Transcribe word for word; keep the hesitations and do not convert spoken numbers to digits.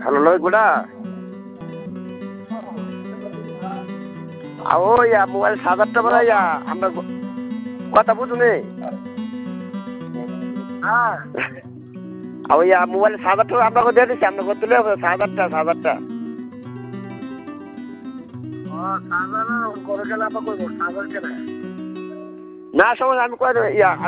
hello লয় গোটা ওই মোবাইল সাত আটটা বেলা আমরা কথা বুঝুনি হ্যাঁ ওই মোবাইল সাত আটটা আপনাকে দিয়ে দিচ্ছি আপনাকে তুলে হবে সাত আটটা সাত আটটা না সময় আমি করে ইয়া